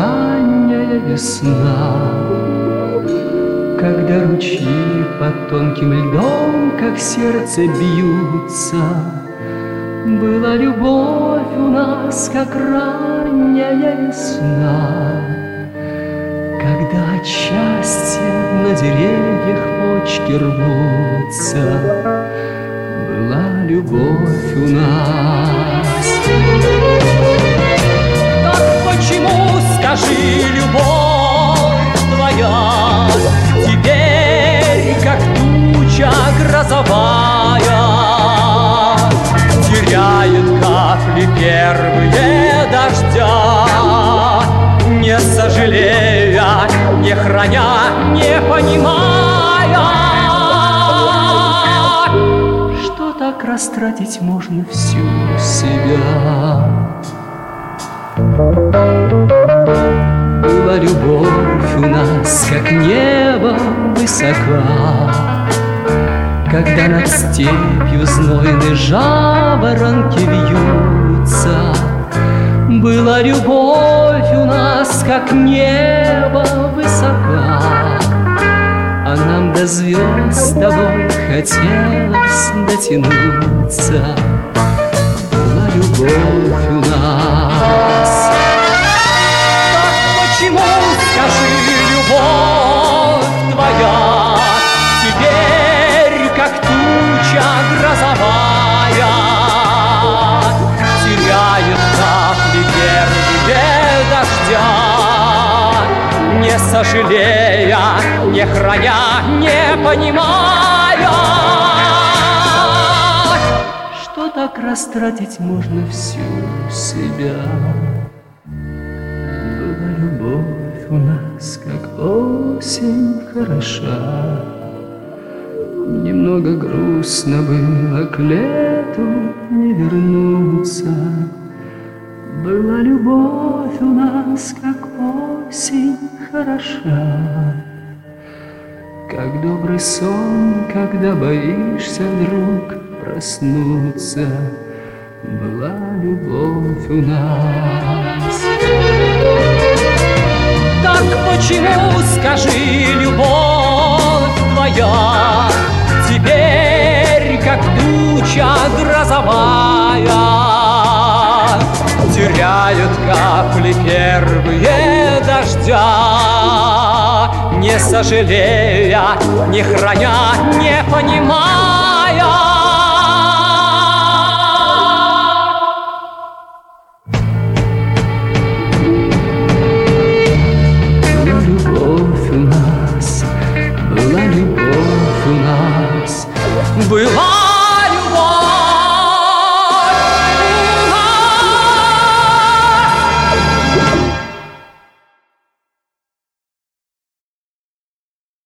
ранняя весна, когда ручьи под тонким льдом, как сердце, бьются. Была любовь у нас, как ранняя весна, когда от счастья на деревьях почки рвутся. Была любовь у нас. Так почему, скажи, любовь твоя теперь, как туча грозовая, теряет капли первые дождя, не сожалея, не храня, не понимая, что так растратить можно всю себя. Была любовь у нас, как небо высока, когда над степью знойны жаворонки вьются. Была любовь у нас, как небо высока, а нам до звезд с тобой хотелось дотянуться. Была любовь у нас. Так почему, скажи, любовь твоя теперь, как туча грозовая, теряет капли первые дождя, не сожалея, не храня, не понимая, что так растратить можно всю себя. Была любовь у нас, как осень хороша, немного грустно было к лету не вернуться. Была любовь у нас, как осень хороша, как добрый сон, когда боишься вдруг проснуться. Была любовь у нас. Так почему, скажи, любовь твоя теперь, как туча грозовая, теряет капли первые дождя, не сожалея, не храня, не понимая, была любовь у нас, была любовь у нас, была.